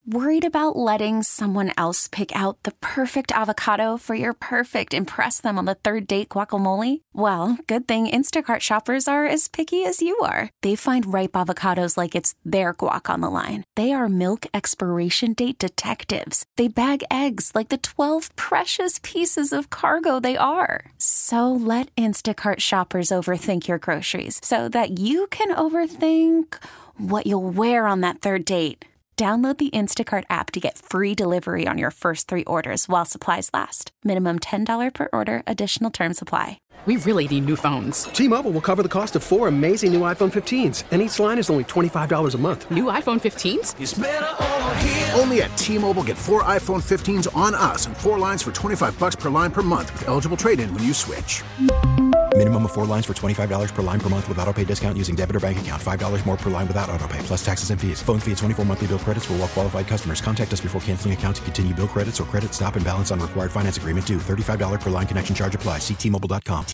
Worried about letting someone else pick out the perfect avocado for your perfect impress them on the third date guacamole? Well, good thing Instacart shoppers are as picky as you are. They find ripe avocados like it's their guac on the line. They are milk expiration date detectives. They bag eggs like the 12 precious pieces of cargo they are. So let Instacart shoppers overthink your groceries so that you can overthink what you'll wear on that third date. Download the Instacart app to get free delivery on your first 3 orders while supplies last. Minimum $10 per order. Additional terms apply. We really need new phones. T-Mobile will cover the cost of 4 amazing new iPhone 15s, and each line is only $25 a month. New iPhone 15s? It's better over here. Only at T-Mobile, get 4 iPhone 15s on us and 4 lines for $25 per line per month with eligible trade-in when you switch. Minimum of 4 lines for $25 per line per month with autopay discount using debit or bank account. $5 more per line without autopay, plus taxes and fees. Phone fee at 24 monthly bill credits for well-qualified customers. Contact us before canceling account to continue bill credits or credit stop and balance on required finance agreement due. $35 per line connection charge applies. See T-Mobile.com.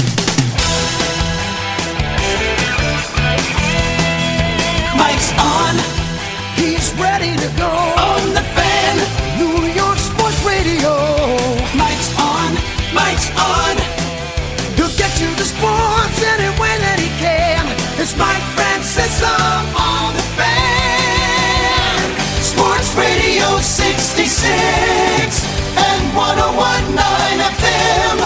Mike's on. He's ready to go. On the Fan. New York Sports Radio. Mike's on. Mike's on. He'll get you the sports any way that he can. It's Mike Francesa on the Fan. Sports Radio 66 and 101.9 FM.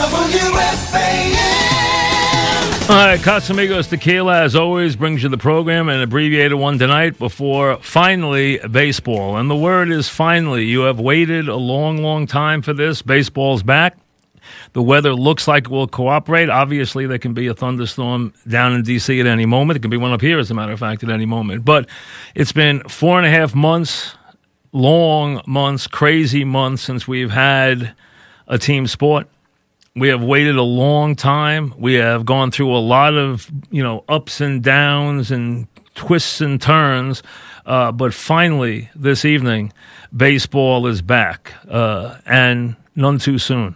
WFAN. All right, Casamigos Tequila, as always, brings you the program, an abbreviated one tonight before finally baseball. And the word is finally. You have waited a long, long time for this. Baseball's back. The weather looks like it will cooperate. Obviously, there can be a thunderstorm down in D.C. at any moment. It can be one up here, as a matter of fact, at any moment. But it's been 4.5 months, long months, crazy months since we've had a team sport. We have waited a long time. We have gone through a lot of, ups and downs and twists and turns. But finally, this evening, baseball is back, and none too soon.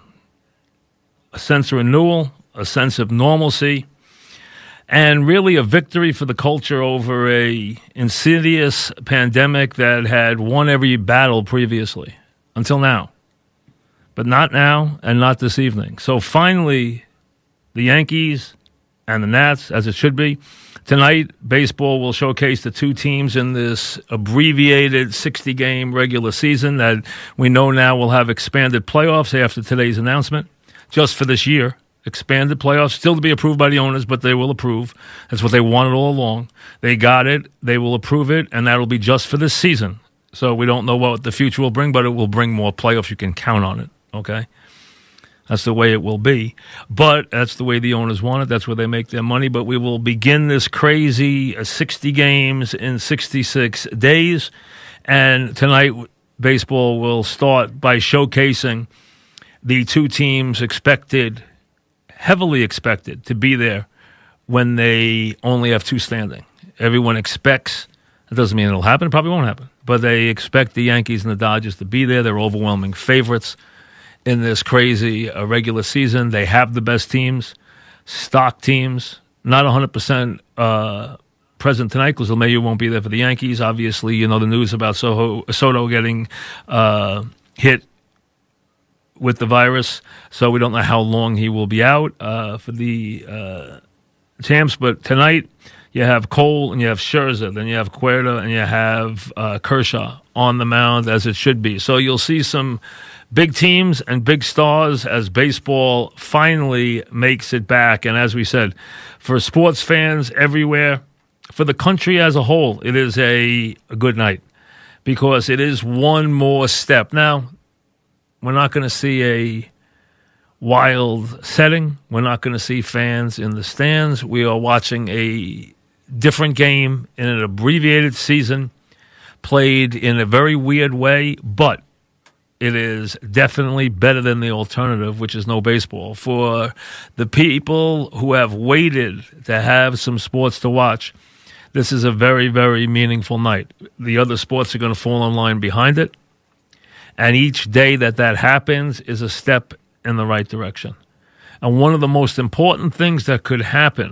A sense of renewal, a sense of normalcy, and really a victory for the culture over a insidious pandemic that had won every battle previously, until now. But not now and not this evening. So finally, the Yankees and the Nats, as it should be. Tonight, baseball will showcase the 2 teams in this abbreviated 60-game regular season that we know now will have expanded playoffs after today's announcement. Just for this year, expanded playoffs, still to be approved by the owners, but they will approve. That's what they wanted all along. They got it, they will approve it, and that'll be just for this season. So we don't know what the future will bring, but it will bring more playoffs. You can count on it, okay? That's the way it will be. But that's the way the owners want it. That's where they make their money. But we will begin this crazy 60 games in 66 days. And tonight, baseball will start by showcasing the 2 teams heavily expected to be there when they only have 2 standing. Everyone expects, it doesn't mean it'll happen, it probably won't happen, but they expect the Yankees and the Dodgers to be there. They're overwhelming favorites in this crazy regular season. They have the best teams, stock teams, not 100% present tonight because LeMahieu won't be there for the Yankees. Obviously, you know the news about Soto getting hit with the virus, so we don't know how long he will be out for the champs. But tonight, you have Cole and you have Scherzer, then you have Cuerda and you have Kershaw on the mound as it should be. So you'll see some big teams and big stars as baseball finally makes it back. And as we said, for sports fans everywhere, for the country as a whole, it is a good night because it is one more step. Now, we're not going to see a wild setting. We're not going to see fans in the stands. We are watching a different game in an abbreviated season played in a very weird way, but it is definitely better than the alternative, which is no baseball. For the people who have waited to have some sports to watch, this is a very, very meaningful night. The other sports are going to fall in line behind it. And each day that happens is a step in the right direction. And one of the most important things that could happen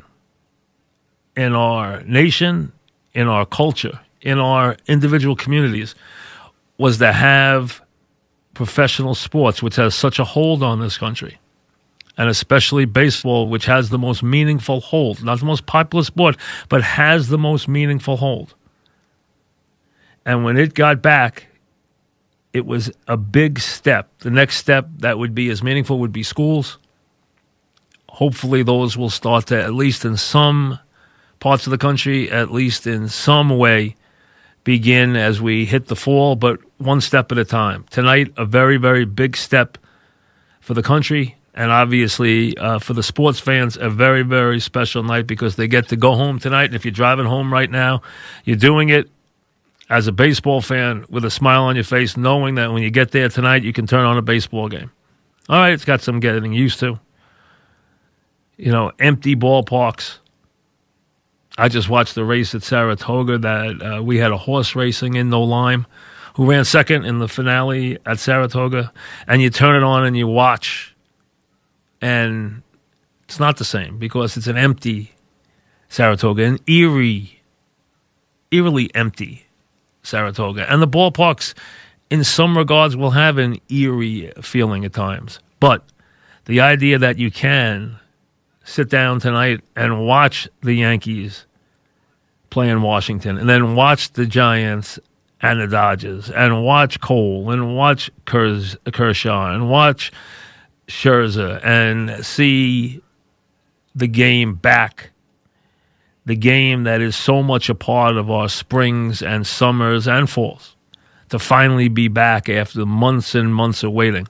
in our nation, in our culture, in our individual communities was to have professional sports, which has such a hold on this country, and especially baseball, which has the most meaningful hold, not the most popular sport, but has the most meaningful hold. And when it got back, it was a big step. The next step that would be as meaningful would be schools. Hopefully those will start to, at least in some parts of the country, at least in some way, begin as we hit the fall, but one step at a time. Tonight, a very, very big step for the country, and obviously for the sports fans, a very, very special night because they get to go home tonight. And if you're driving home right now, you're doing it as a baseball fan with a smile on your face, knowing that when you get there tonight, you can turn on a baseball game. All right, it's got some getting used to. You know, empty ballparks. I just watched the race at Saratoga that we had a horse racing in No Lime who ran second in the finale at Saratoga. And you turn it on and you watch. And it's not the same because it's an empty Saratoga, an eerily empty Saratoga. And the ballparks, in some regards, will have an eerie feeling at times. But the idea that you can sit down tonight and watch the Yankees play in Washington and then watch the Giants and the Dodgers and watch Cole and watch Kershaw and watch Scherzer and see the game back. The game that is so much a part of our springs and summers and falls, to finally be back after months and months of waiting.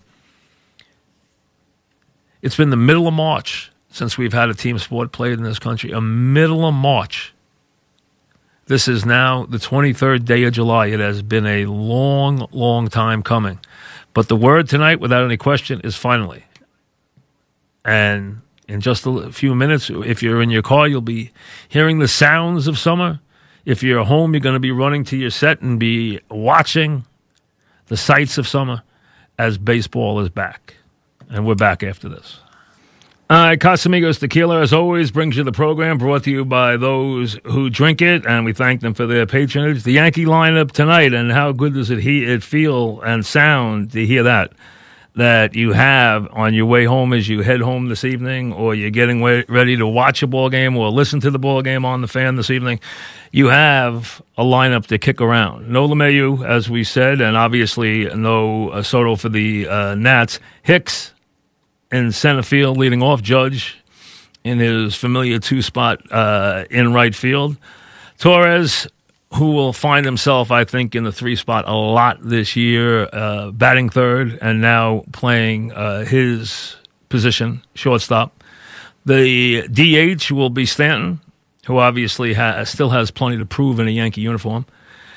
It's been the middle of March since we've had a team sport played in this country. A middle of March. This is now the 23rd day of July. It has been a long, long time coming. But the word tonight, without any question, is finally. And in just a few minutes, if you're in your car, you'll be hearing the sounds of summer. If you're at home, you're going to be running to your set and be watching the sights of summer as baseball is back. And we're back after this. All right, Casamigos Tequila, as always, brings you the program brought to you by those who drink it, and we thank them for their patronage. The Yankee lineup tonight, and how good does it feel and sound to hear that you have on your way home as you head home this evening, or you're getting ready to watch a ball game or listen to the ball game on the fan this evening. You have a lineup to kick around. No LeMahieu, as we said, and obviously no Soto for the Nats. Hicks in center field, leading off. Judge in his familiar two-spot in right field. Torres, who will find himself, I think, in the three-spot a lot this year, batting third and now playing his position, shortstop. The DH will be Stanton, who obviously still has plenty to prove in a Yankee uniform.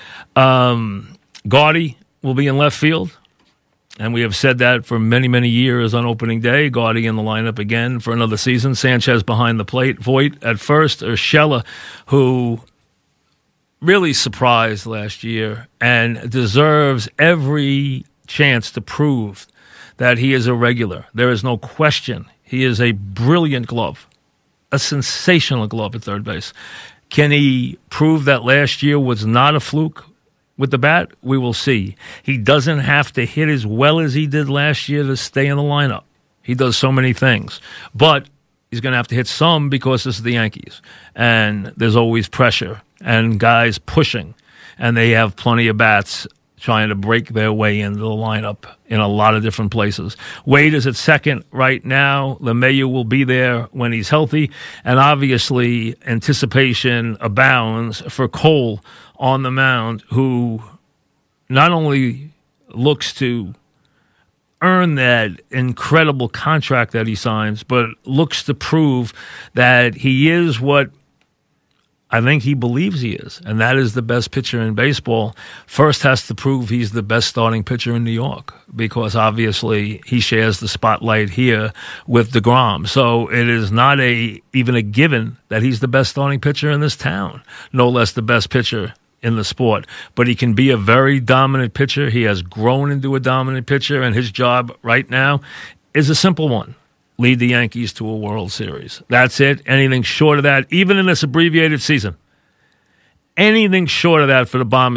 Gardy will be in left field. And we have said that for many, many years on opening day. Gardy in the lineup again for another season. Sanchez behind the plate. Voit at first. Urshela, who really surprised last year and deserves every chance to prove that he is a regular. There is no question. He is a brilliant glove. A sensational glove at third base. Can he prove that last year was not a fluke? With the bat, we will see. He doesn't have to hit as well as he did last year to stay in the lineup. He does so many things. But he's going to have to hit some because this is the Yankees. And there's always pressure and guys pushing. And they have plenty of bats trying to break their way into the lineup in a lot of different places. Wade is at second right now. LeMahieu will be there when he's healthy. And obviously, anticipation abounds for Cole on the mound, who not only looks to earn that incredible contract that he signs, but looks to prove that he is what I think he believes he is, and that is the best pitcher in baseball. First has to prove he's the best starting pitcher in New York, because obviously he shares the spotlight here with DeGrom. So it is not even a given that he's the best starting pitcher in this town, no less the best pitcher in the sport. But he can be a very dominant pitcher. He has grown into a dominant pitcher, and his job right now is a simple one. Lead the Yankees to a World Series. That's it. Anything short of that, even in this abbreviated season, anything short of that for the Bombers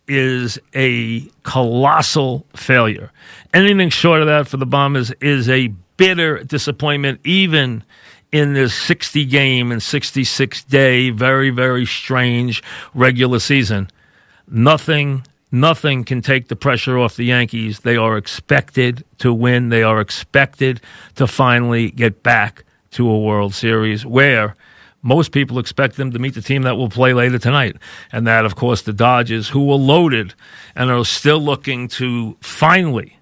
is a colossal failure. Anything short of that for the Bombers is a bitter disappointment, even in this 60-game and 66-day, very, very strange regular season. Nothing can take the pressure off the Yankees. They are expected to win. They are expected to finally get back to a World Series where most people expect them to meet the team that will play later tonight. And that, of course, the Dodgers, who were loaded and are still looking to finally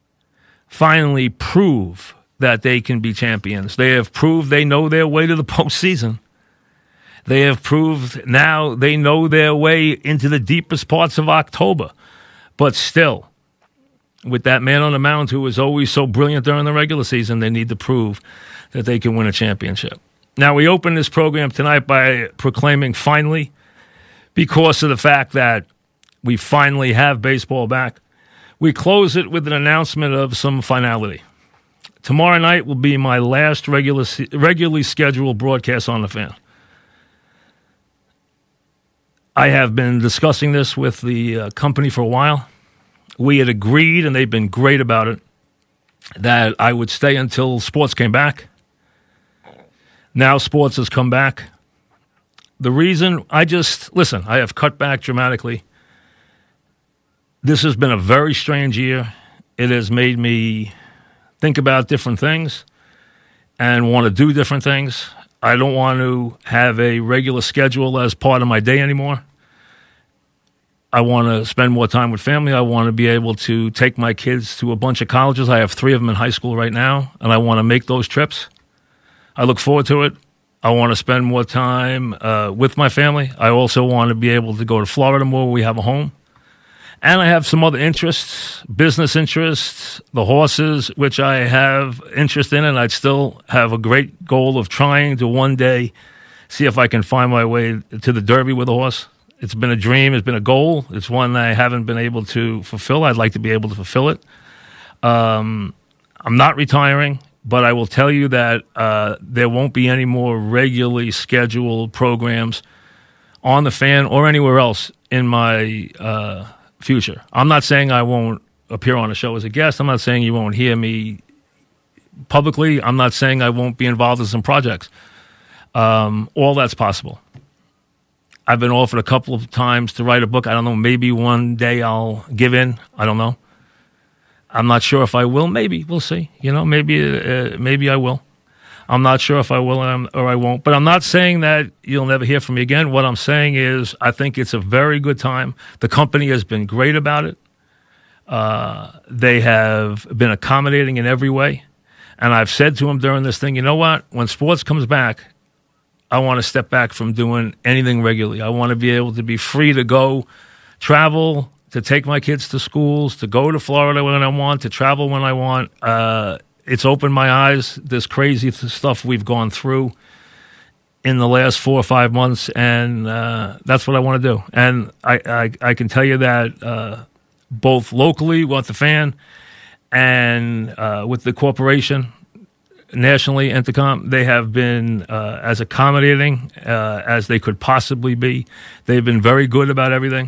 prove that they can be champions. They have proved they know their way to the postseason. They have proved now they know their way into the deepest parts of October. But still, with that man on the mound who was always so brilliant during the regular season, they need to prove that they can win a championship. Now, we open this program tonight by proclaiming finally, because of the fact that we finally have baseball back, we close it with an announcement of some finality. Tomorrow night will be my last regularly scheduled broadcast on The Fan. I have been discussing this with the company for a while. We had agreed, and they've been great about it, that I would stay until sports came back. Now sports has come back. The reason I have cut back dramatically. This has been a very strange year. It has made me think about different things and want to do different things. I don't want to have a regular schedule as part of my day anymore. I want to spend more time with family. I want to be able to take my kids to a bunch of colleges. I have 3 of them in high school right now, and I want to make those trips. I look forward to it. I want to spend more time with my family. I also want to be able to go to Florida more, where we have a home. And I have some other interests, business interests, the horses, which I have interest in, and I'd still have a great goal of trying to one day see if I can find my way to the Derby with a horse. It's been a dream. It's been a goal. It's one that I haven't been able to fulfill. I'd like to be able to fulfill it. I'm not retiring, but I will tell you that there won't be any more regularly scheduled programs on The Fan or anywhere else in my future. I'm not saying I won't appear on a show as a guest. I'm not saying you won't hear me publicly. I'm not saying I won't be involved in some projects. All that's possible. I've been offered a couple of times to write a book. I don't know. Maybe one day I'll give in. I don't know. I'm not sure if I will. Maybe. We'll see. Maybe I will. I'm not sure if I will or I won't. But I'm not saying that you'll never hear from me again. What I'm saying is I think it's a very good time. The company has been great about it. They have been accommodating in every way. And I've said to them during this thing, you know what? When sports comes back, I want to step back from doing anything regularly. I want to be able to be free to go travel, to take my kids to schools, to go to Florida when I want, to travel when I want. It's opened my eyes, this crazy stuff we've gone through in the last 4 or 5 months, and that's what I want to do. And I can tell you that both locally with The Fan and with the corporation, nationally, Entercom, they have been as accommodating as they could possibly be. They've been very good about everything.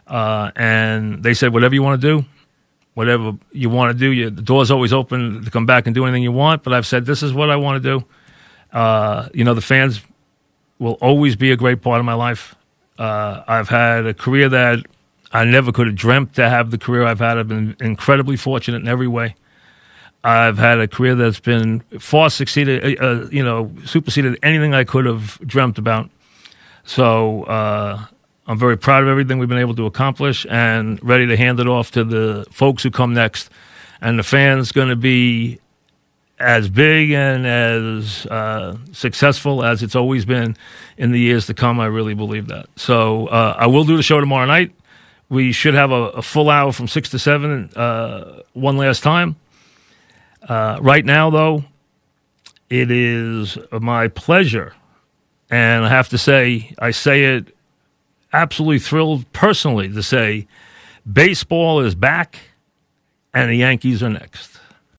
And they said, whatever you want to do, whatever you want to do, the door's always open to come back and do anything you want. But I've said, this is what I want to do. The Fans will always be a great part of my life. I've had a career that I never could have dreamt to have the career I've had. I've been incredibly fortunate in every way. I've had a career that's been far superseded anything I could have dreamt about. So I'm very proud of everything we've been able to accomplish and ready to hand it off to the folks who come next. And The Fan's going to be as big and as successful as it's always been in the years to come. I really believe that. So I will do the show tomorrow night. We should have a full hour from 6 to 7 one last time. Right now, though, it is my pleasure, and I have to say, I say it absolutely thrilled personally to say, baseball is back, and the Yankees are next.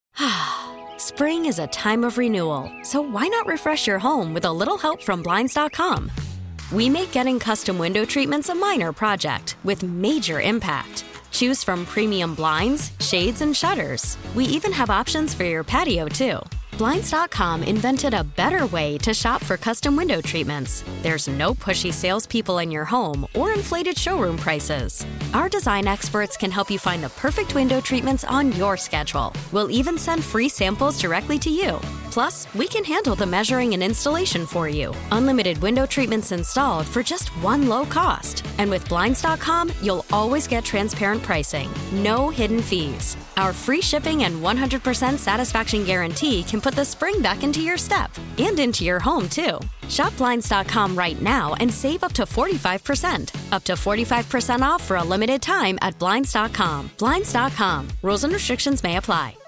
Spring is a time of renewal, so why not refresh your home with a little help from Blinds.com? We make getting custom window treatments a minor project with major impact. Choose from premium blinds, shades, and shutters. We even have options for your patio, too. Blinds.com invented a better way to shop for custom window treatments. There's no pushy salespeople in your home or inflated showroom prices. Our design experts can help you find the perfect window treatments on your schedule. We'll even send free samples directly to you. Plus, we can handle the measuring and installation for you. Unlimited window treatments installed for just one low cost. And with Blinds.com, you'll always get transparent pricing. No hidden fees. Our free shipping and 100% satisfaction guarantee can put the spring back into your step and into your home, too. Shop Blinds.com right now and save up to 45%. Up to 45% off for a limited time at Blinds.com. Blinds.com. Rules and restrictions may apply.